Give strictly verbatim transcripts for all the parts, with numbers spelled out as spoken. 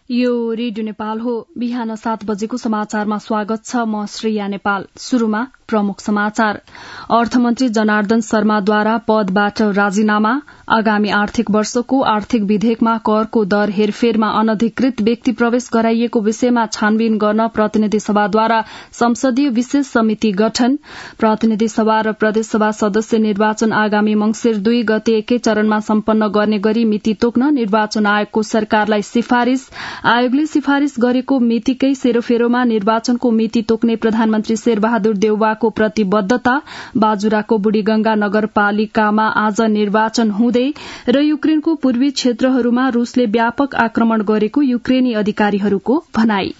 यो रेडियो नेपाल हो। बिहान सात बजेको समाचारमा स्वागत छ। म श्रेया नेपाल। शुरूमा प्रमुख समाचार। अर्थमन्त्री जनार्दन शर्माद्वारा पदबाट राजीनामा। आगामी आर्थिक वर्षको आर्थिक विधेयकमा करको दर हेरफेरमा अनधिकृत व्यक्ति प्रवेश गराइएको विषयमा छानबिन गर्न प्रतिनिधि सभाद्वारा संसदीय विशेष समिति गठन। प्रतिनिधि सभा र प्रदेशसभा सदस्य निर्वाचन आगामी मंसिर दुई गते एकै चरणमा सम्पन्न गर्ने गरी मिति तोक्न निर्वाचन आयोगको सरकारलाई सिफारिश। आयोगले सिफारिश गरेको मितिकै सेरोफेरोमा निर्वाचनको मिति तोक्ने प्रधानमन्त्री शेरबहादुर देउवाको प्रतिबद्धता। बाजुराको बुढीगंगा नगरपालिकामा आज निर्वाचन हुँदै र युक्रेनको पूर्वी क्षेत्रहरूमा रूसले व्यापक आक्रमण गरेको युक्रेनी अधिकारीहरूको भनाई।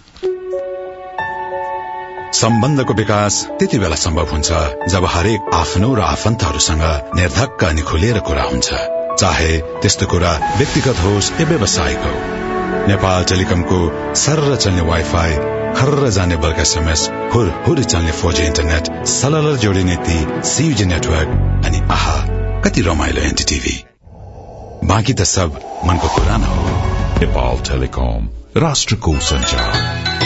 सम्बन्धको विकास त्यति बेला सम्भव हुन्छ जब हरेक आफ्नो र आफन्तहरूसँग निर्धक्क अनि खुलेर कुरा हुन्छ, चाहे त्यस्तो कुरा व्यक्तिगत होस् या व्यावसायिक हो। नेपाल टेलिकमको सरर चल्ने वाइफाई, खर्र जाने बल्क एसएमएस, हुर हुरी चल्ने फोर जी इन्टरनेट, सलल जोडिने ती सीयूजी नेटवर्क अनि आहा कति रमाइलो एनटीटीभी। बाँकी त सब मनको कुरा न हो। नेपाल टेलिकम, राष्ट्रको संचार।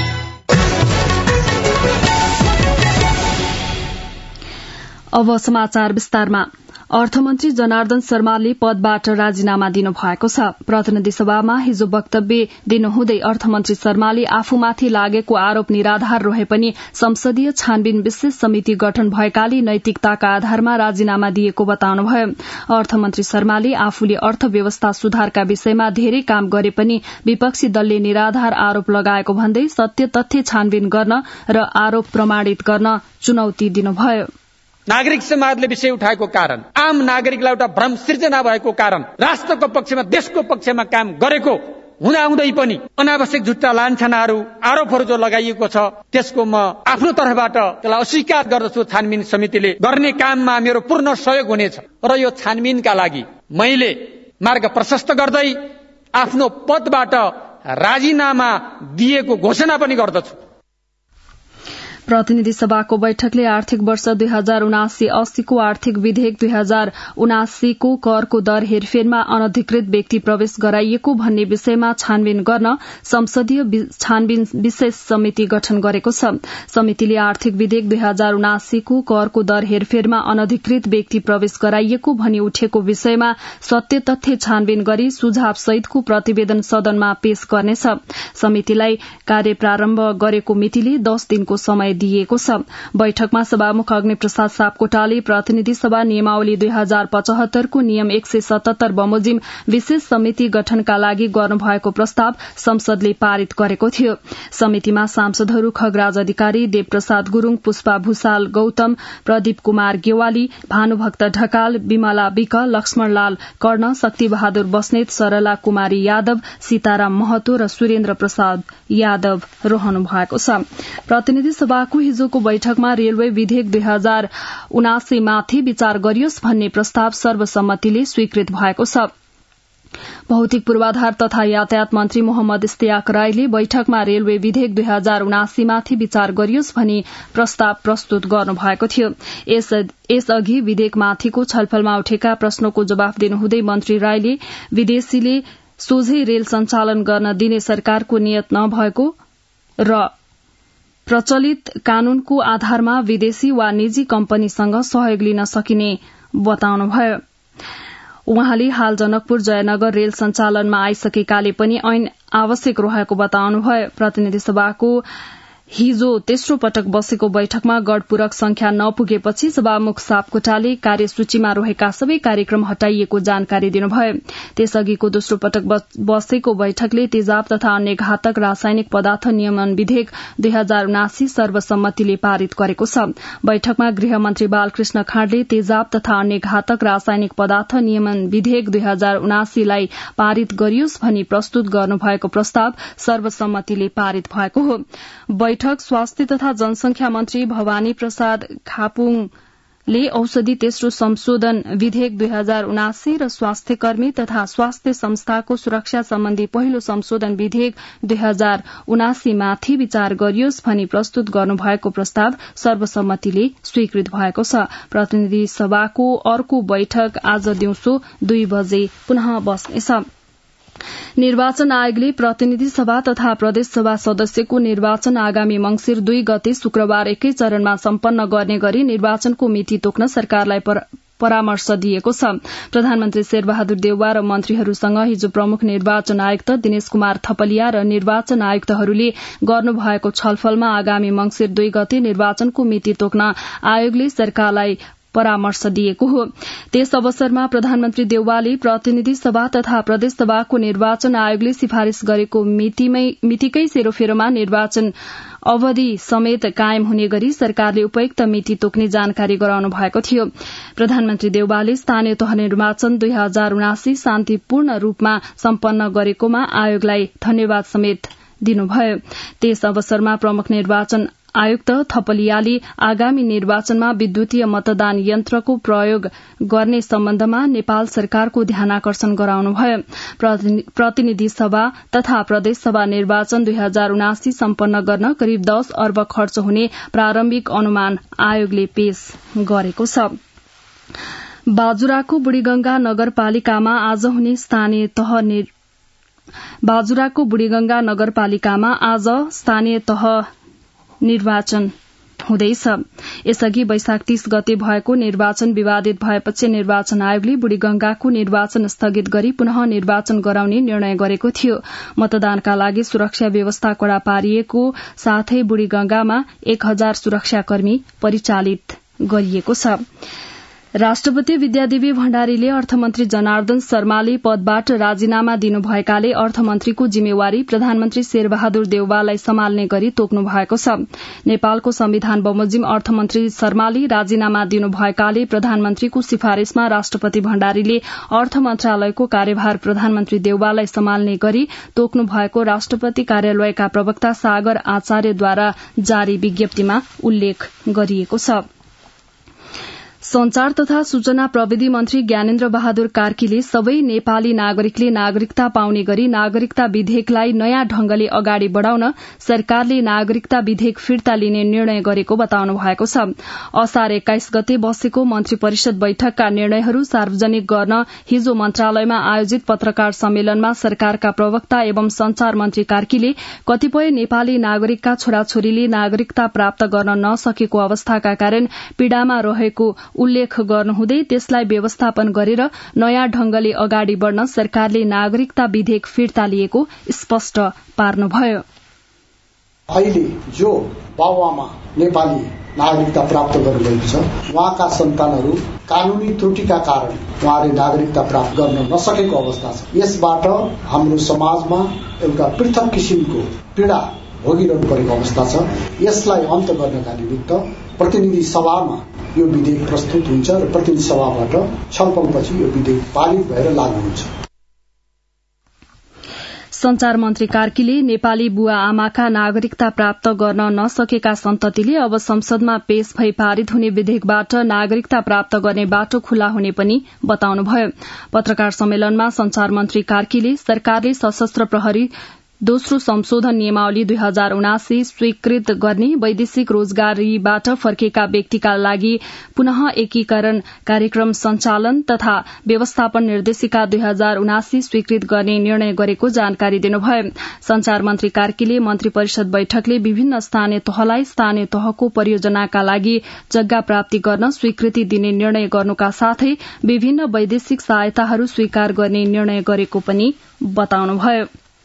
अब समाचार विस्तारमा। अर्थमन्त्री जनार्दन शर्माले पदबाट राजीनामा दिनुभएको छ। प्रतिनिधि सभामा हिजो वक्तव्य दिनुहुँदै अर्थमन्त्री शर्माले आफूमाथि लागेको आरोप निराधार रहे पनि संसदीय छानबिन विशेष समिति गठन भएकाले नैतिकताका आधारमा राजीनामा दिएको बताउनुभयो। अर्थमन्त्री शर्माले आफूले अर्थव्यवस्था सुधारका विषयमा धेरै काम गरे पनि विपक्षी दलले निराधार आरोप लगाएको भन्दै सत्य तथ्य छानबिन गर्न र आरोप प्रमाणित गर्न चुनौती दिनुभयो। नागरिक समाजले विषय उठाएको कारण, आम नागरिकलाई एउटा भ्रम सिर्जना भएको कारण, राष्ट्रको पक्षमा देशको पक्षमा काम गरेको हुँदाहुँदै पनि अनावश्यक झुट्टा लान्छनाहरू आरोपहरू जो लगाइएको छ त्यसको म आफ्नो तर्फबाट त्यसलाई अस्वीकार गर्दछु। छानबिन समितिले गर्ने काममा मेरो पूर्ण सहयोग हुनेछ र यो छानबिनका लागि मैले मार्ग प्रशस्त गर्दै आफ्नो पदबाट राजीनामा दिएको घोषणा पनि गर्दछु। प्रतिनिधि सभाको बैठकले आर्थिक वर्ष दुई हजार उनासी अस्सीको आर्थिक विधेयक दुई हजार उनासीको करको दर हेरफेरमा अनधिकृत व्यक्ति प्रवेश गराइएको भन्ने विषयमा छानबिन गर्न संसदीय छानबिन विशेष समिति गठन गरेको छ। समितिले आर्थिक विधेयक दुई हजार उनासीको करको दर हेरफेरमा अनधिकृत व्यक्ति प्रवेश गराइएको भनी उठेको विषयमा सत्य तथ्य छानबिन गरी सुझाव सहितको प्रतिवेदन सदनमा पेश गर्नेछ। समितिलाई कार्य प्रारम्भ गरेको मितिले दस दिनको समय दिएको छ। बैठकमा सभामुख अग्निप्रसाद सापकोटाले प्रतिनिधि सभा नियमावली दुई हजार पचहत्तरको नियम एक सय सतहत्तर बमोजिम विशेष समिति गठनका लागि गर्नुभएको प्रस्ताव संसदले पारित गरेको थियो। समितिमा सांसदहरू खगराज अधिकारी, देवप्रसाद गुरूङ, पुष्पा भूषाल गौतम, प्रदीप कुमार गेवाली, भानुभक्त ढकाल, विमला विक, लक्ष्मणलाल कर्ण, शक्ति बहादुर बस्नेत, सरला कुमारी यादव, सीताराम महतो र सुरेन्द्र प्रसाद यादव रहनु भएको छ। प्रतिनिधि सभा को हिजोको बैठकमा रेलवे विधेयक दुई हजार उनासी माथि विचार गरियोस् भन्ने प्रस्ताव सर्वसम्मतिले स्वीकृत भएको छ। भौतिक पूर्वाधार तथा यातायात मन्त्री मोहम्मद इस्तियाक राईले बैठकमा रेलवे विधेयक दुई हजार उनासी माथि विचार गरियोस् भनी प्रस्ताव प्रस्तुत गर्नुभएको थियो। यसअघि विधेयकमाथिको छलफलमा उठेका प्रश्नको जवाफ दिनुहुँदै मन्त्री राईले विदेशीले सोझै रेल सञ्चालन गर्न दिने सरकारको नियत नभएको र प्रचलित कानूनको आधारमा विदेशी वा निजी कम्पनीसँग सहयोग लिन सकिने बताउनुभयो। उहाँले हाल जनकपुर जयनगर रेल सञ्चालनमा आइसकेकाले पनि ऐन आवश्यक रहेको बताउनुभयो। प्रतिनिधि सभाको हिजो तेस्रो पटक बसेको बैठकमा गढपूरक संख्या नपुगेपछि सभामुख सापकोटाले कार्यसूचीमा रहेका सबै कार्यक्रम हटाइएको जानकारी दिनुभयो। त्यसअघिको दोस्रो पटक बसेको बैठकले तेजाब तथा अन्य घातक रासायनिक पदार्थ नियमन विधेयक दुई हजार उनासी सर्वसम्मतिले पारित गरेको छ। बैठकमा गृहमन्त्री बालकृष्ण खाँडले तेजाब तथा अन्य घातक रासायनिक पदार्थ नियमन विधेयक दुई हजार उनासीलाई पारित गरियोस् भनी प्रस्तुत गर्नुभएको प्रस्ताव सर्वसम्मतिले पारित भएको हो। बैठक स्वास्थ्य तथा जनसंख्या मन्त्री भवानी प्रसाद खापुङले औषधि तेस्रो संशोधन विधेयक दुई हजार उनासी र स्वास्थ्य कर्मी तथा स्वास्थ्य संस्थाको सुरक्षा सम्बन्धी पहिलो संशोधन विधेयक दुई हजार उनासी माथि विचार गरियोस् भनी प्रस्तुत गर्नुभएको प्रस्ताव सर्वसम्मतिले स्वीकृत भएको छ। प्रतिनिधि सभाको अर्को बैठक आज दिउँसो दुई बजे पुनः बस्नेछ। निर्वाचन आयोगले प्रतिनिधि सभा तथा प्रदेश सभा सदस्यको निर्वाचन आगामी मंगिर दुई गते शुक्रबार एकै चरणमा सम्पन्न गर्ने गरी निर्वाचनको मिति तोक्न सरकारलाई परामर्श दिएको छ। प्रधानमन्त्री शेरबहादुर देउवा र मन्त्रीहरूसँग हिजो प्रमुख निर्वाचन आयुक्त दिनेश कुमार थपलिया र निर्वाचन आयुक्तहरूले गर्नुभएको छलफलमा आगामी मंगिर दुई गते निर्वाचनको मिति तोक्न आयोगले सरकारलाई परामर्श दिएको हो। त्यस अवसरमा प्रधानमन्त्री देउवाले प्रतिनिधि सभा तथा प्रदेश सभाको निर्वाचन आयोगले सिफारिश गरेको मितिकै सेरोफेरोमा निर्वाचन अवधि समेत कायम हुने गरी सरकारले उपयुक्त मिति तोक्ने जानकारी गराउनु भएको थियो। प्रधानमन्त्री देउवाले स्थानीय तह निर्वाचन दुई हजार उनासी शान्तिपूर्ण रूपमा सम्पन्न गरेकोमा आयोगलाई धन्यवाद समेत दिनुभयो। त्यस अवसरमा प्रमुख निर्वाचन आयुक्त थपलियाले आगामी निर्वाचनमा विद्युतीय मतदान यन्त्रको प्रयोग गर्ने सम्बन्धमा नेपाल सरकारको ध्यानाकर्षण गराउनुभयो। प्रतिनिधि सभा तथा प्रदेश सभा निर्वाचन दुई हजार उनासी सम्पन्न गर्न करिब दस अर्ब खर्च हुने प्रारम्भिक अनुमान आयोगले पेश गरेको छ। बाजुराको बुढीगंगा नगरपालिकामा आज हुने स्थानीय तह बाजुराको बुढीगंगा नगरपालिकामा आज स्थानीय तह निर्वाचन हुँदैछ। यसअघि वैशाख तीस गते भएको निर्वाचन विवादित भएपछि निर्वाचन आयोगले बुढीगंगाको निर्वाचन स्थगित गरी पुनः निर्वाचन गराउने निर्णय गरेको थियो। मतदानका लागि सुरक्षा व्यवस्था कड़ा पारिएको साथै बुढीगंगामा एक हजार सुरक्षाकर्मी परिचालित गरिएको छ। राष्ट्रपति विद्यादेवी भण्डारीले अर्थमन्त्री जनार्दन शर्माले पदबाट राजीनामा दिनुभएकाले अर्थमन्त्रीको जिम्मेवारी प्रधानमन्त्री शेरबहादुर देउवालाई सम्हाल्ने गरी तोक्नु भएको छ। नेपालको संविधान बमोजिम अर्थमन्त्री शर्माले राजीनामा दिनुभएकाले प्रधानमन्त्रीको सिफारिशमा राष्ट्रपति भण्डारीले अर्थ मन्त्रालयको कार्यभार प्रधानमन्त्री देउवालाई सम्हाल्ने गरी तोक्नु भएको राष्ट्रपति कार्यालयका प्रवक्ता सागर आचार्यद्वारा जारी विज्ञप्तिमा उल्लेख गरिएको छ। संचार तथा सूचना प्रविधि मन्त्री ज्ञानेन्द्र बहादुर कार्कीले सबै नेपाली नागरिकले नागरिकता पाउने गरी नागरिकता विधेयकलाई नयाँ ढंगले अगाडि बढ़ाउन सरकारले नागरिकता विधेयक फिर्ता लिने निर्णय गरेको बताउनु भएको छ। असार एक्काइस गते बसेको मन्त्री परिषद बैठकका निर्णयहरू सार्वजनिक गर्न हिजो मन्त्रालयमा आयोजित पत्रकार सम्मेलनमा सरकारका प्रवक्ता एवं संचार मन्त्री कार्कीले कतिपय नेपाली नागरिकका छोराछोरीले नागरिकता प्राप्त गर्न नसकेको अवस्थाका कारण पीड़ामा रहेको उल्लेख गर्नुहुँदै त्यसलाई व्यवस्थापन गरेर नयाँ ढंगले अगाडि बढ़न सरकारले नागरिकता विधेयक फिर्ता लिएको स्पष्ट पार्नुभयो। अहिले जो बाबुआमा नेपाली नागरिकता प्राप्त गरिरहेको छ उहाँका सन्तानहरू कानूनी त्रुटिका कारण उहाँले नागरिकता प्राप्त गर्न नसकेको अवस्था छ। यसबाट हाम्रो समाजमा एउटा पृथक किसिमको पीड़ा भोगिरहनु परेको अवस्था छ। यसलाई अन्त गर्नका निमित्त प्रतिनिधि सभामा यो विधेयक प्रस्तुत हुन्छ र प्रतिनिधि सभाबाट छलफलपछि यो विधेयक पारित भएर लागू हुन्छ। संचार मन्त्री कार्कीले नेपाली बुवा आमाका नागरिकता प्राप्त गर्न नसकेका सन्ततिले अब संसदमा पेश भई पारित हुने विधेयकबाट नागरिकता प्राप्त गर्ने बाटो खुला हुने पनि बताउनुभयो। पत्रकार सम्मेलनमा संचार मन्त्री कार्कीले सरकारले सशस्त्र प्रहरी दोस्रो संशोधन नियमावली दुई हजार उनासी स्वीकृत गर्ने वैदेशिक रोजगारीबाट फर्केका व्यक्तिका लागि पुनः एकीकरण कार्यक्रम सञ्चालन तथा व्यवस्थापन निर्देशिका दुई हजार उनासी स्वीकृत गर्ने निर्णय गरेको जानकारी दिनुभयो। संचार मन्त्री कार्कीले मन्त्री परिषद बैठकले विभिन्न स्थानीय तहलाई स्थानीय तहको परियोजनाका लागि जग्गा प्राप्ति गर्न स्वीकृति दिने निर्णय गर्नुका साथै विभिन्न वैदेशिक सहायताहरू स्वीकार गर्ने निर्णय गरेको पनि बताउनुभयो।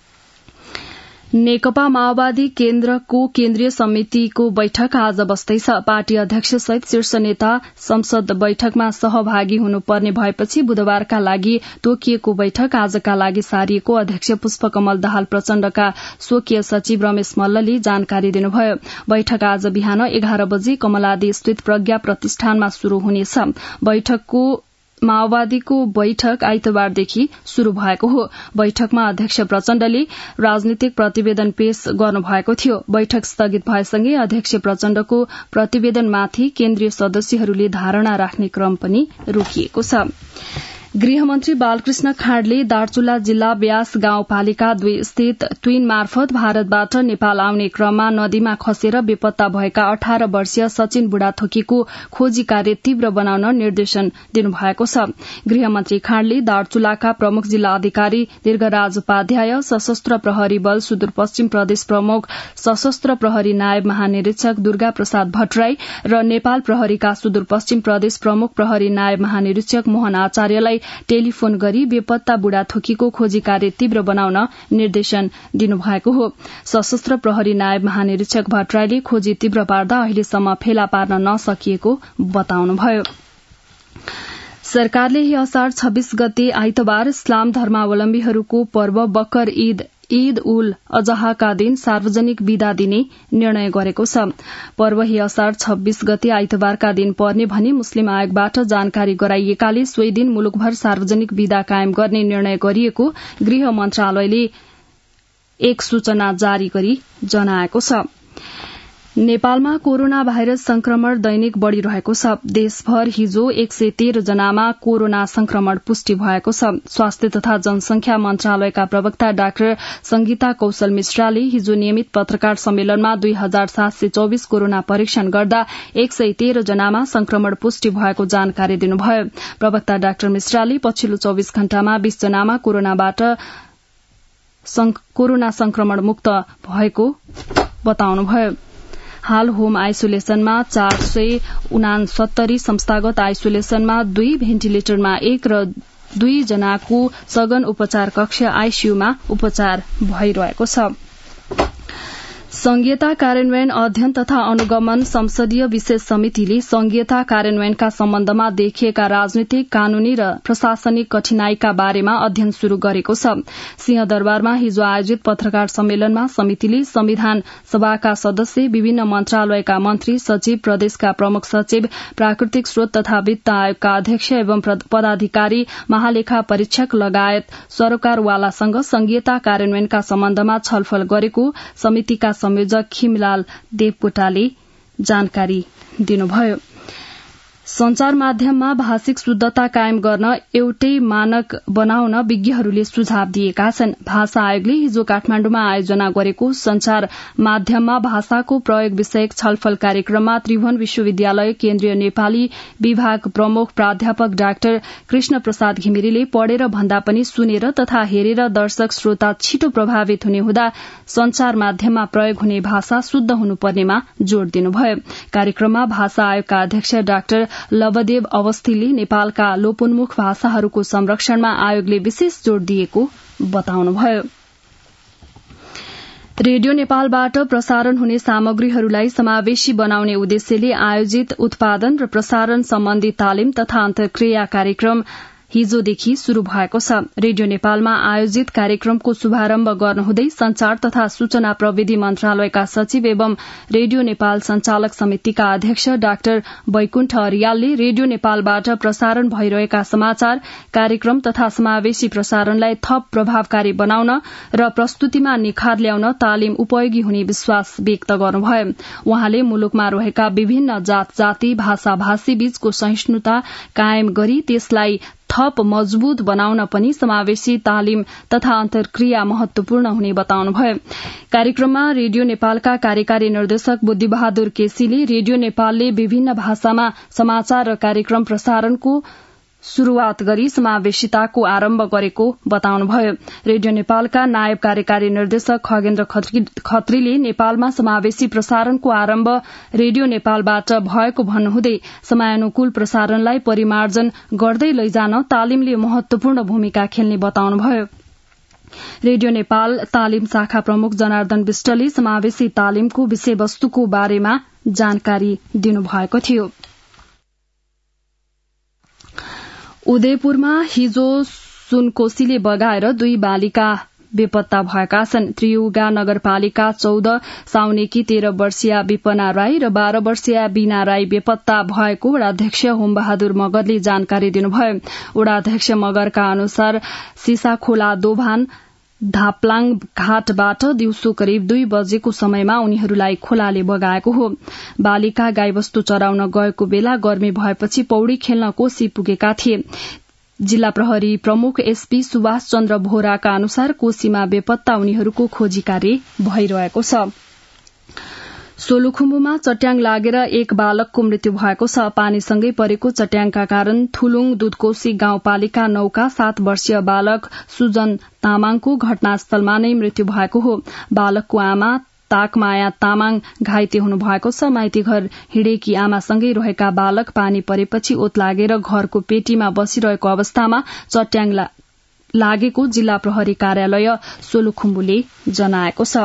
नेकपा माओवादी केन्द्रको केन्द्रीय समितिको बैठक आज बस्दैछ। पार्टी अध्यक्ष सहित शीर्ष नेता संसद बैठकमा सहभागी हुनुपर्ने भएपछि बुधबारका लागि तोकिएको बैठक आजका लागि सारिएको अध्यक्ष पुष्पकमल दाहाल प्रचण्डका स्वकीय सचिव रमेश मल्लले जानकारी दिनुभयो। बैठक आज बिहान एघार बजे कमलादी स्थित प्रज्ञा प्रतिष्ठानमा शुरू हुनेछ। बैठकको माओवादीको बैठक आइतबारदेखि शुरू भएको हो। बैठकमा अध्यक्ष प्रचण्डले राजनीतिक प्रतिवेदन पेश गर्नुभएको थियो। बैठक स्थगित भएसँगै अध्यक्ष प्रचण्डको प्रतिवेदनमाथि केन्द्रीय सदस्यहरूले धारणा राख्ने क्रम पनि रोकिएको छ। गृहमन्त्री बालकृष्ण खाँडले दार्चुला जिल्ला ब्यास गाउँपालिका दुई स्थित ट्विन मार्फत भारतबाट नेपाल आउने क्रममा नदीमा खसेर बेपत्ता भएका अठार वर्षीय सचिन बुढाथोकीको खोजी कार्य तीव्र बनाउन निर्देशन दिनुभएको छ। गृहमन्त्री खाँडले दार्चुलाका प्रमुख जिल्ला अधिकारी दीर्घराज उपाध्याय, सशस्त्र प्रहरी बल सुदूरपश्चिम प्रदेश प्रमुख सशस्त्र प्रहरी नायब महानिरीक्षक दुर्गा प्रसाद भट्टराई र नेपाल प्रहरीका सुदूरपश्चिम प्रदेश प्रमुख प्रहरी नायब महानिरीक्षक मोहन आचार्यलाई टेलिफोन गरी बेपत्ता बुढाथोकीको खोजी कार्य तीव्र बनाउन निर्देशन दिनुभएको हो। सशस्त्र प्रहरी नायब महानिरीक्षक भट्टराईले खोजी तीव्र पार्दा अहिलेसम्म फेला पार्न नसकिएको बताउनुभयो। सरकारले यही असार छब्बीस गते आइतबार इस्लाम धर्मावलम्बीहरूको पर्व बकर ईद ईद उल अजहाका दिन सार्वजनिक विदा दिने निर्णय गरेको छ। पर्व ही असार छब्बीस गते आइतबारका दिन पर्ने भनी मुस्लिम आयोगबाट जानकारी गराइएकाले सोही दिन मुलुकभर सार्वजनिक विदा कायम गर्ने निर्णय गरिएको गृह मन्त्रालयले एक सूचना जारी गरी जनाएको छ। नेपालमा कोरोना भाइरस संक्रमण दैनिक बढ़िरहेको छ। देशभर हिजो एक सय तेह्र जनामा कोरोना संक्रमण पुष्टि भएको छ। स्वास्थ्य तथा जनसंख्या मन्त्रालयका प्रवक्ता डाक्टर संगीता कौशल मिश्राले हिजो नियमित पत्रकार सम्मेलनमा दुई हजार सात सय चौविस कोरोना परीक्षण गर्दा एक सय तेह्र जनामा संक्रमण पुष्टि भएको जानकारी दिनुभयो। प्रवक्ता डाक्टर मिश्राले पछिल्लो चौविस घण्टामा बीस जनामा कोरोनाबाट कोरोना संक्रमण मुक्त भएको बताउनुभयो। हाल होम आइसोलेसनमा चार सय उनासत्तरी, संस्थागत आइसोलेसनमा दुई, भेन्टिलेटरमा एक र दुई जनाको सघन उपचार कक्ष आईसीयूमा उपचार भइरहेको छ। संघीयता कार्यान्वयन अध्ययन तथा अनुगमन संसदीय विशेष समितिले संघीयता कार्यान्वयनका सम्बन्धमा देखिएका राजनीतिक, कानूनी र प्रशासनिक कठिनाईका बारेमा अध्ययन शुरू गरेको छ। सिंहदरबारमा हिजो आयोजित पत्रकार सम्मेलनमा समितिले संविधान सभाका सदस्य, विभिन्न मन्त्रालयका मन्त्री, सचिव, प्रदेशका प्रमुख सचिव, प्राकृतिक स्रोत तथा वित्त आयोगका अध्यक्ष एवं पदाधिकारी, महालेखा परीक्षक लगायत सरोकारवालासँग संघीयता कार्यान्वयनका सम्बन्धमा छलफल गरेको समितिका संयोजक खिमलाल देवकोटाले जानकारी दिनुभयो। संचार माध्यममा भाषिक शुद्धता कायम गर्न एउटै मानक बनाउन विज्ञहरूले सुझाव दिएका छन्। भाषा आयोगले हिजो काठमाण्डुमा आयोजना गरेको संचार माध्यममा भाषाको प्रयोग विषयक छलफल कार्यक्रममा त्रिभुवन विश्वविद्यालय केन्द्रीय नेपाली विभाग प्रमुख प्राध्यापक डाक्टर कृष्ण प्रसाद घिमिरेले पढेर भन्दा पनि सुनेर तथा हेरेर दर्शक श्रोता छिटो प्रभावित हुने हुँदा संचार माध्यममा प्रयोग हुने भाषा शुद्ध हुनुपर्नेमा जोड़ दिनुभयो। कार्यक्रममा भाषा आयोगका अध्यक्ष डाक्टर लवदेव अवस्थीले नेपालका लोपोन्मुख भाषाहरूको संरक्षणमा आयोगले विशेष जोड़ दिएको बताउनुभयो। रेडियो नेपालबाट प्रसारण हुने सामग्रीहरूलाई समावेशी बनाउने उद्देश्यले आयोजित उत्पादन र प्रसारण सम्बन्धी तालिम तथा अन्तर्क्रिया कार्यक्रम हिजोदेखि शुरू भएको छ। रेडियो नेपालमा आयोजित कार्यक्रमको शुभारम्भ गर्नुहुँदै संचार तथा सूचना प्रविधि मन्त्रालयका सचिव एवं रेडियो नेपाल संचालक समितिका अध्यक्ष डाक्टर वैकुण्ठ अरियालले रेडियो नेपालबाट प्रसारण भइरहेका समाचार, कार्यक्रम तथा समावेशी प्रसारणलाई थप प्रभावकारी बनाउन र प्रस्तुतिमा निखार ल्याउन तालिम उपयोगी हुने विश्वास व्यक्त गर्नुभयो। उहाँले मुलुकमा रहेका विभिन्न जात जाति, भाषा भाषी बीचको सहिष्णुता कायम गरी त्यसलाई थप मजबूत बनाउन पनि समावेशी तालिम तथा अन्तर्क्रिया महत्वपूर्ण हुने बताउनुभयो। कार्यक्रममा रेडियो नेपालका कार्यकारी निर्देशक बुद्धिबहादुर केसीले रेडियो नेपालले विभिन्न भाषामा समाचार र कार्यक्रम प्रसारणको शुरूआत गरी समावेशिताको आरम्भ गरेको बताउनुभयो। रेडियो नेपालका नायब कार्यकारी निर्देशक खगेन्द्र खत्रीले नेपालमा समावेशी प्रसारणको आरम्भ रेडियो नेपालबाट भएको भन्नुहुँदै समयानुकूल प्रसारणलाई परिमार्जन गर्दै लैजान तालिमले महत्वपूर्ण भूमिका खेल्ने बताउनुभयो। रेडियो नेपाल तालिम शाखा प्रमुख जनार्दन विष्टले समावेशी तालिमको विषयवस्तुको बारेमा जानकारी दिनुभएको थियो। उदयपुरमा हिजो सुनकोशीले बगाएर दुई बालिका बेपत्ता भएका छन्। त्रियुगा नगरपालिका चौध साउनेकी तेह्र वर्षीय विपना राई र बाह्र वर्षीय बीना राई बेपत्ता भएको वडाध्यक्ष होमबहादुर मगरले जानकारी दिनुभयो। वडाध्यक्ष मगरका अनुसार सिसाखोला दोभान धापलाङ घाटबाट दिउँसो करिब दुई बजेको समयमा उनीहरूलाई खोलाले बगाएको हो। बालिका गाईवस्तु चराउन गएको बेला गर्मी भएपछि पौडी खेल्न कोशी पुगेका थिए। जिल्ला प्रहरी प्रमुख एसपी सुभाष चन्द्र बोहराका अनुसार कोशीमा बेपत्ता उनीहरूको खोजी कार्य भइरहेको छ। सोलुखुम्बुमा चट्याङ लागेर एक बालकको मृत्यु भएको छ। पानीसँगै परेको चट्याङका कारण थुलुङ दुधकोशी गाउँपालिका नौका सात वर्षीय बालक सुजन तामाङको घटनास्थलमा नै मृत्यु भएको हो। बालकको आमा ताकमाया तामाङ घाइते हुनुभएको छ। माइती घर हिँडेकी आमासँगै रहेका बालक पानी परेपछि ओत लागेर घरको पेटीमा बसिरहेको अवस्थामा चट्याङ लागेको जिल्ला प्रहरी कार्यालय सोलुखुम्बुले जनाएको छ।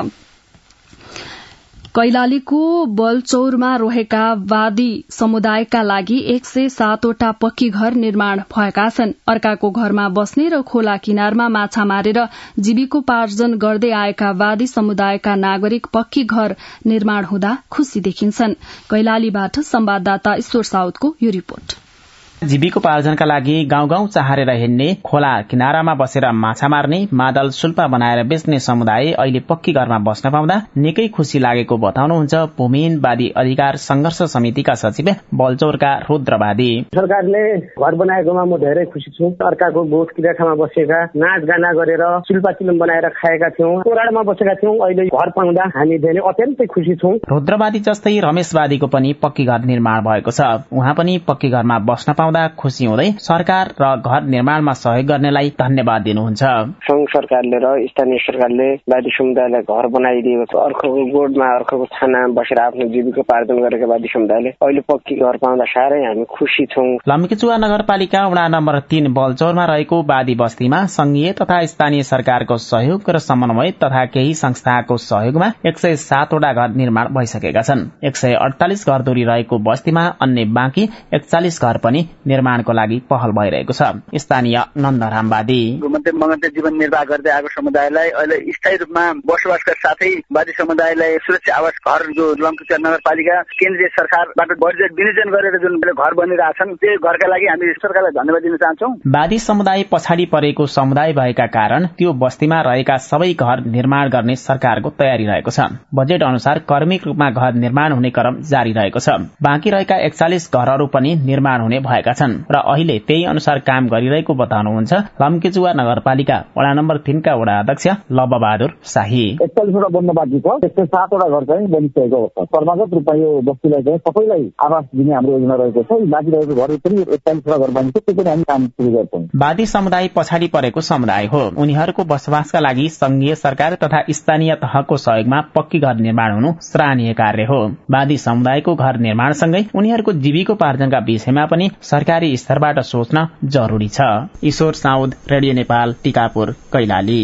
कैलालीको बलचौरमा रहेका वादी समुदायका लागि एक सय सातवटा पक्की घर निर्माण भएका छन्। अर्काको घरमा बस्ने र खोला किनारमा माछा मारेर जीविकोपार्जन गर्दै आएका वादी समुदायका नागरिक पक्की घर निर्माण हुँदा खुशी देखिन्छन्। कैलालीबाट संवाददाता ईश्वर साउदको यो रिपोर्ट। जीविकोपार्जनका लागि गाउँ गाउँ चाहेर हिँड्ने, खोला किनारामा बसेर माछा मार्ने, मादल सुल्पा बनाएर बेच्ने समुदाय अहिले पक्की घरमा बस्न पाउँदा निकै खुशी लागेको बताउनुहुन्छ भूमिहीनवादी अधिकार संघर्ष समितिका सचिव बलचौरका रुद्रवादी। सरकारले घर बनाएकोमा म धेरै खुशी छु। अर्काको बोट किराठामा बसेका, नाच गाना गरेर सुल्पा चिलम बनाएर खाएका थियौं, कोराडमा बसेका थियौं, अहिले घर पाउँदा हामी धेरै अत्यन्तै खुशी छौं। रुद्रवादी जस्तै रमेशवादीको पनि पक्की घर निर्माण भएको छ। उहाँ पनि पक्की घरमा बस्न खुशी हुँदै सरकार र घर निर्माणमा सहयोग गर्नेलाई धन्यवाद दिनुहुन्छ। संघ सरकारले र स्थानीय सरकारले वादी समुदायलाई घर बनाइदिएको, अर्कोको गोडमा अर्कोको थानामा बसेर आफ्नो जीविकोपार्जन गरेका वादी समुदायले अहिले पक्की घर पाउँदा साह्रै हामी खुशी छौं। लम्कीचुवा नगरपालिका वडा नम्बर तीन बलचौरमा रहेको वादी बस्तीमा संघीय तथा स्थानीय सरकारको सहयोग र समन्वय तथा केही संस्थाको सहयोगमा एक सय सातवटा घर निर्माण भइसकेका छन्। एक सय अडतालिस घर दूरी रहेको बस्तीमा अन्य बाँकी एकचालिस घर पनि निर्माणको लागि पहल भइरहेको छ। स्थानीय नन्दरामवादी मगन्ते जीवन निर्वाह गर्दै आएको समुदायलाई अहिले स्थायी रूपमा बसोबासका साथै वादी समुदायलाई सुरक्षा आवास घर जो लम्कीचुवा नगरपालिका केन्द्रीय सरकारबाट बजेट विनियोजन गरेर जुन घर बनिरहेछन् त्यो घरका लागि हामी सरकारलाई धन्यवाद दिन चाहन्छौं। वादी समुदाय पछाडि परेको समुदाय भएका कारण त्यो बस्तीमा रहेका सबै घर निर्माण गर्ने सरकारको तयारी रहेको छ। बजेट अनुसार क्रमिक रूपमा घर निर्माण हुने क्रम जारी रहेको छ। बाँकी रहेका एकचालिस घरहरू पनि निर्माण हुने भएका छन् र अहिले त्यही अनुसार काम गरिरहेको बताउनुहुन्छ लम्कीचुवा नगरपालिका वडा नम्बर तीन का वडा अध्यक्ष लबबहादुर शाही। एकचालिसवटा बन्न बाँकी छ, एक सय सातवटा घर चाहिँ बनिसकेको छ। परमागत रूपमा यो बस्तीलाई चाहिँ सबैलाई आवास दिने हाम्रो योजना रहेको छ। बाँकी रहेको घर पनि एकचालिसवटा घर बनिन्छ, त्यो पनि हामी काम सुरु गर्छौं। वादी समुदाय पछाडि परेको समुदाय हो। उनीहरूको बसोबासका लागि संघीय सरकार तथा स्थानीय तहको सहयोगमा पक्की घर निर्माण हुनु सराहनीय कार्य हो। वादी समुदायको घर निर्माणसँगै उनीहरूको जीविकोपार्जनका विषयमा पनि सरकारी स्तरबाट सोच्न जरुरी छ। ईश्वर साउद, रेडियो नेपाल, टिकापुर, कैलाली।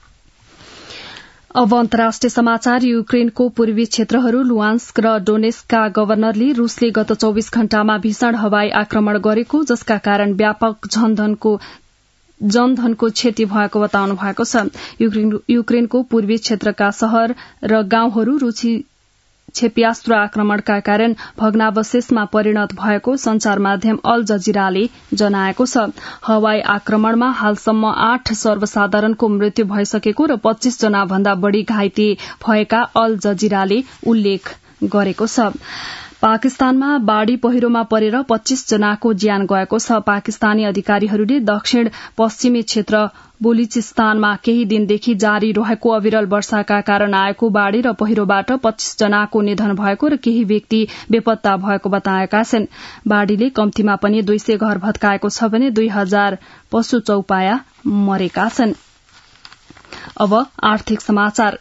अब अन्तर्राष्ट्रिय समाचार। युक्रेनको पूर्वी क्षेत्रहरू लुहान्स्क र डोनेस्कका गवर्नरले रुसले गत चौविस घण्टामा भीषण हवाई आक्रमण गरेको, जसका कारण व्यापक जनधनको जनधनको क्षति भएको बताउनु भएको छ। युक्रेनको पूर्वी क्षेत्रका शहर र गाउँहरू रुसी क्षेप्यास्त्र आक्रमणका कारण भग्नावशेषमा परिणत भएको संचार माध्यम अल जजिराले जनाएको छ। हवाई आक्रमणमा हालसम्म आठ सर्वसाधारणको मृत्यु भइसकेको र पच्चीस जना भन्दा बढ़ी घाइते भएका अल जजिराले उल्लेख गरेको छ। पाकिस्तानमा बाढ़ी पहिरोमा परेर पच्चीस जनाको ज्यान गएको छ। पाकिस्तानी अधिकारीहरूले दक्षिण पश्चिमी क्षेत्र बलुचिस्तानमा केही दिनदेखि जारी रहेको अविरल वर्षाका कारण आएको बाढ़ी र पहिरोबाट पच्चीस जनाको निधन भएको र केही व्यक्ति बेपत्ता भएको बताएका छन्। बाढ़ीले कम्तीमा पनि दुई सय घर भत्काएको छ भने दुई हजार पशु चौपाया मरेका छन्। अब आर्थिक समाचार।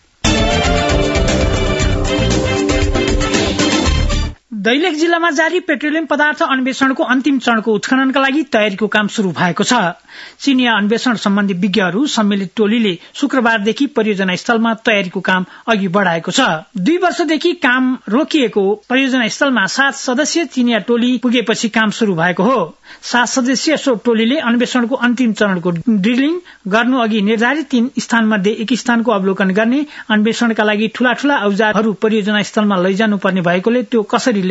दैलेख जिल्लामा जारी पेट्रोलियम पदार्थ अन्वेषणको अन्तिम चरणको उत्खननका लागि तयारीको काम शुरू भएको छ। चिनिया अन्वेषण सम्बन्धी विज्ञहरू सम्मिलित टोलीले शुक्रबारदेखि परियोजना स्थलमा तयारीको काम अघि बढ़ाएको छ। दुई वर्षदेखि काम रोकिएको परियोजना स्थलमा सात सदस्यीय चिनिया टोली पुगेपछि काम शुरू भएको हो। सात सदस्यीय सो टोलीले अन्वेषणको अन्तिम चरणको ड्रिलिङ गर्नु अघि निर्धारित तीन स्थानमध्ये एक स्थानको अवलोकन गर्ने, अन्वेषणका लागि ठूला ठूला औजारहरू परियोजना स्थलमा लैजानु पर्ने भएकोले त्यो कसरी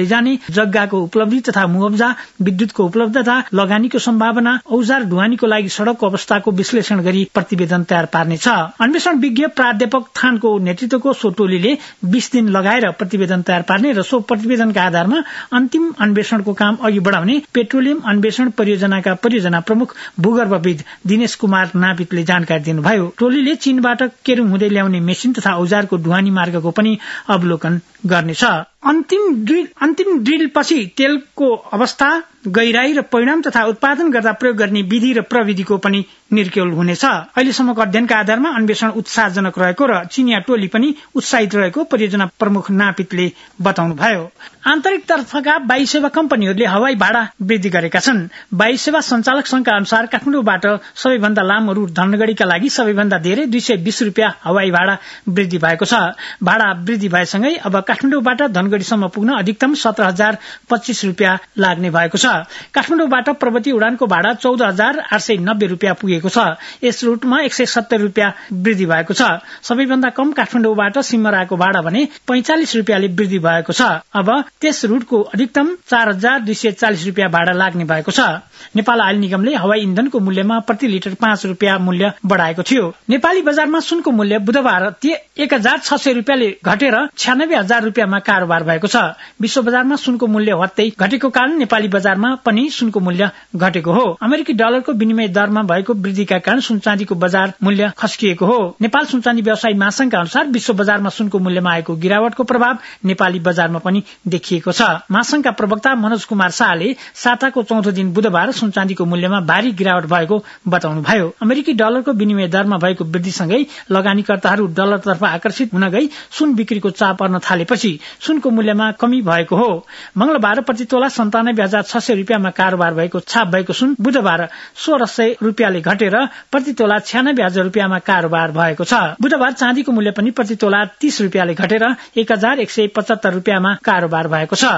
लैजाने, जग्गाको उपलब्धि तथा मुआवजा, विद्युतको उपलब्धता, लगानीको सम्भावना, औजार ढुवानीको लागि सड़कको अवस्थाको विश्लेषण गरी प्रतिवेदन तयार पार्नेछ। अन्वेषण विज्ञ प्राध्यापक थानको नेतृत्वको सो टोलीले बीस दिन लगाएर प्रतिवेदन तयार पार्ने र सो प्रतिवेदनका आधारमा अन्तिम अन्वेषणको काम अघि बढ़ाउने पेट्रोलियम अन्वेषण परियोजनाका परियोजना प्रमुख भूगर्भविद दिनेश कुमार नापितले जानकारी दिनुभयो। टोलीले चीनबाट केरुङ हुँदै ल्याउने मेसिन तथा औजारको ढुवानी मार्गको पनि अवलोकन गर्नेछ। अन्तिम ड्रिल अन्तिम ड्रिल पछि तेलको अवस्था, गहिराई र परिणाम तथा उत्पादन गर्दा प्रयोग गर्ने विधि र प्रविधिको पनि निर्क्यौल हुनेछ। अहिलेसम्मको अध्ययनका आधारमा अन्वेषण उत्साहजनक रहेको र चिनिया टोली पनि उत्साहित रहेको परियोजना प्रमुख नापितले बताउनुभयो। आन्तरिक तर्फका वायु सेवा कम्पनीहरूले हवाई भाडा वृद्धि गरेका छन्। वायु सेवा संचालक संघका अनुसार काठमाडौँबाट सबैभन्दा लामो रूट धनगढ़ीका लागि सबैभन्दा धेरै दुई सय बीस रूपियाँ हवाई भाडा वृद्धि भएको छ। भाडा वृद्धि भएसँगै अब काठमाडौँबाट धनगढ़ीसम्म पुग्न अधिकतम सत्र हजार पच्चीस रूपियाँ लाग्ने भएको छ। काठमाडौँबाट प्रवती उडानको भाडा चौध हजार आठ सय नब्बे रूपियाँ पुगेको छ। यस रूटमा एक सय सत्तर रूपियाँ वृद्धि भएको छ। सबैभन्दा कम काठमाडौँबाट सिमराको भाडा भने पैंचालिस रूपियाँले वृद्धि भएको छ। अब त्यस रूटको अधिकतम चार हजार दुई सय चालिस रूपियाँ भाडा लाग्ने भएको छ। नेपाल आयल निगमले हवाई इन्धनको मूल्यमा प्रति लिटर पाँच रूपियाँ मूल्य बढ़ाएको थियो। नेपाली बजारमा सुनको मूल्य बुधबार एक हजार छ सय रूपियाँले घटेर छ्यानब्बे हजार रूपियाँमा कारोबार भएको छ। विश्व बजारमा सुनको मूल्य हत्तै घटेको कारण नेपाली बजारमा पनि सुनको मूल्य घटेको हो। अमेरिकी डलरको विनिमय दरमा भएको वृद्धिका कारण सुन चाँदीको बजार मूल्य खस्किएको हो। नेपाल सुन चाँदी व्यवसायी महासंघका अनुसार विश्व बजारमा सुनको मूल्यमा आएको गिरावटको प्रभाव नेपाली बजारमा पनि देखिएको छ। महासंघका प्रवक्ता मनोज कुमार शाहले साताको चौथो दिन बुधबार सुन चाँदीको मूल्यमा भारी गिरावट भएको बताउनुभयो। अमेरिकी डलरको विनिमय दरमा भएको वृद्धिसँगै लगानीकर्ताहरू डलरतर्फ आकर्षित हुन गई सुन बिक्रीको चाप पर्न थालेपछि सुनको मूल्यमा कमी भएको हो। मंगलबार प्रति तोला सन्तानब्बे हजार छ सय रूपियाँमा कारोबार भएको छाप भएको सुन बुधबार सोह्र सय रूपियाँले घटेर प्रति तोला छ्यानब्बे हजार रूपियाँमा कारोबार भएको छ। बुधबार चाँदीको मूल्य पनि प्रति तोला तीस रूपियाँले घटेर एक हजार एक सय पचहत्तर रूपियाँमा कारोबार भएको छ।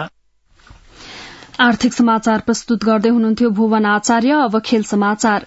आर्थिक समाचार प्रस्तुत गर्दै हुनुहुन्थ्यो भुवन आचार्य। अब खेल समाचार।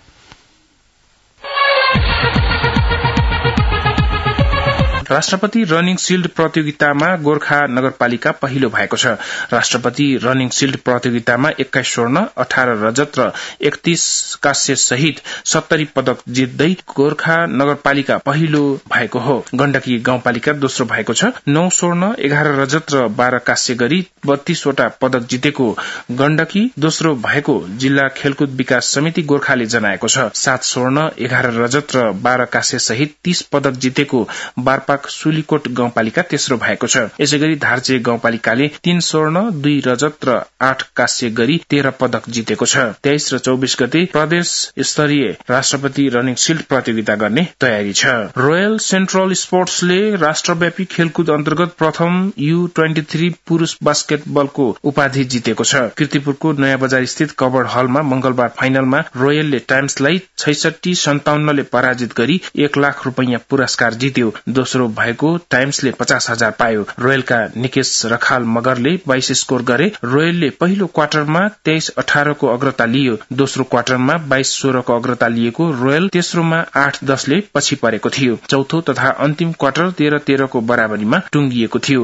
राष्ट्रपति रनिङ शिल्ड प्रतियोगितामा गोर्खा नगरपालिका पहिलो भएको छ। राष्ट्रपति रनिङ शिल्ड प्रतियोगितामा एक्काइस स्वर्ण, अठार रजत र एकतीस कांस्य सहित सत्तरी पदक जित्दै गोर्खा नगरपालिका पहिलो भएको हो। गण्डकी गाउँपालिका दोस्रो भएको छ। नौ स्वर्ण, एघार रजत र बाह्र कांस्य गरी बत्तीसवटा पदक जितेको गण्डकी दोस्रो भएको जिल्ला खेलकुद विकास समिति गोर्खाले जनाएको छ। सात स्वर्ण, एघार रजत र बाह्र कांस्य सहित तीस पदक जितेको बारपाक सुलीकोट गाउँपालिका तेस्रो भएको छ। यसैगरी धार्चे गाउँपालिकाले तीन स्वर्ण, दुई रजत र आठ कांस्य गरी तेह्र पदक जितेको छ। तेइस र चौबिस गते प्रदेश स्तरीय राष्ट्रपति रनिङ शिल्ड प्रतियोगिता गर्ने तयारी छ। रोयल सेन्ट्रल स्पोर्ट्सले राष्ट्रव्यापी खेलकुद अन्तर्गत प्रथम यू ट्वेन्टी थ्री पुरूष बास्केटबलको उपाधि जितेको छ। किर्तिपुरको नयाँ बजार स्थित कबर्ड हलमा मंगलबार फाइनलमा रोयलले टाइम्सलाई छैसठी सन्ताउन्नले पराजित गरी एक लाख रूपियाँ पुरस्कार जित्यो। दोस्रो भएको टाइम्सले पचास हजार पायो। रोयलका निकेश रखाल मगरले बाइस स्कोर गरे। रोयलले पहिलो क्वार्टरमा तेइस अठारको अग्रता लियो। दोस्रो क्वार्टरमा बाइस सोह्रको अग्रता लिएको रोयल तेस्रोमा आठ दसले पछि परेको थियो। चौथो तथा अन्तिम क्वार्टर तेह्र तेह्रको बराबरीमा टुंगिएको थियो।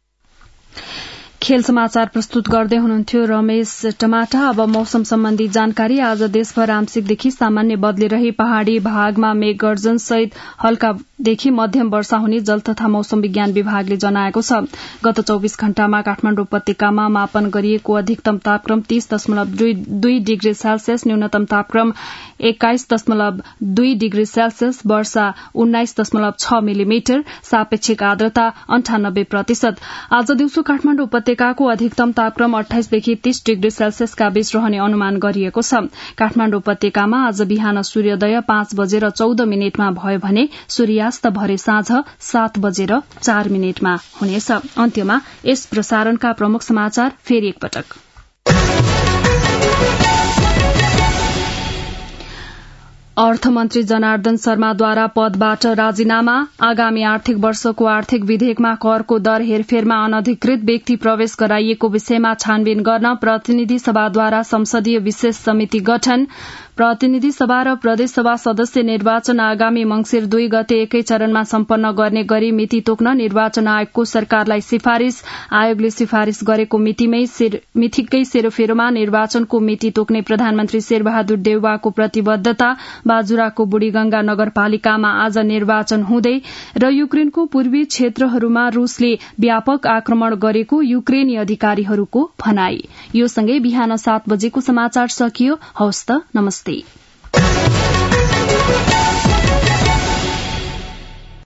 खेल समाचार प्रस्तुत गर्दै हुनुहुन्थ्यो रमेश टमाटा। अब मौसम सम्बन्धी जानकारी। आज देशभर आंशिकदेखि सामान्य बदली रही पहाड़ी भागमा मेघ गर्जन सहित हल्कादेखि मध्यम वर्षा हुने जल तथा मौसम विज्ञान विभागले जनाएको छ। गत चौबीस घण्टामा काठमाडौँ उपत्यकामा मापन गरिएको अधिकतम तापक्रम तीस दशमलव दुई डिग्री सेल्सियस, न्यूनतम तापक्रम एक्काइस दशमलव दुई डिग्री सेल्सियस, वर्षा उन्नाइस दशमलव छ मिलिमिटर, सापेक्षिक आर्द्रता अन्ठानब्बे प्रतिशत। आज दिउँसो काठमाडौँ उपत्यकाको अधिकतम तापक्रम अठाइसदेखि तीस डिग्री सेल्सियसका बीच रहने अनुमान गरिएको छ। काठमाडौँ उपत्यकामा आज बिहान सूर्योदय पाँच बजेर चौध मिनटमा भयो भने सूर्यास्त भरे साँझ सात बजेर चार मिनटमा हुनेछ। अन्त्यमा यस प्रसारणका प्रमुख समाचार फेरि एकपटक। अर्थमन्त्री जनार्दन शर्माद्वारा पदबाट राजीनामा। आगामी आर्थिक वर्षको आर्थिक विधेयकमा करको दर हेरफेरमा अनधिकृत व्यक्ति प्रवेश गराइएको विषयमा छानबिन गर्न प्रतिनिधि सभाद्वारा संसदीय विशेष समिति गठन। प्रतिनिधि सभा र प्रदेशसभा सदस्य निर्वाचन आगामी मंसिर दुई गते एकै चरणमा सम्पन्न गर्ने गरी मिति तोक्न निर्वाचन आयोगको सरकारलाई सिफारिश। आयोगले सिफारिश गरेको मितिमै मिथिकै सेरोफेरोमा निर्वाचनको मिति तोक्ने प्रधानमन्त्री शेरबहादुर देउवाको प्रतिबद्धता। बाजुराको बुढीगंगा नगरपालिकामा आज निर्वाचन हुँदै र युक्रेनको पूर्वी क्षेत्रहरूमा रूसले व्यापक आक्रमण गरेको युक्रेनी अधिकारीहरूको भनाई। यो सँगै बिहान सात बजेको समाचार सकियो। हवस् त, नमस्ते।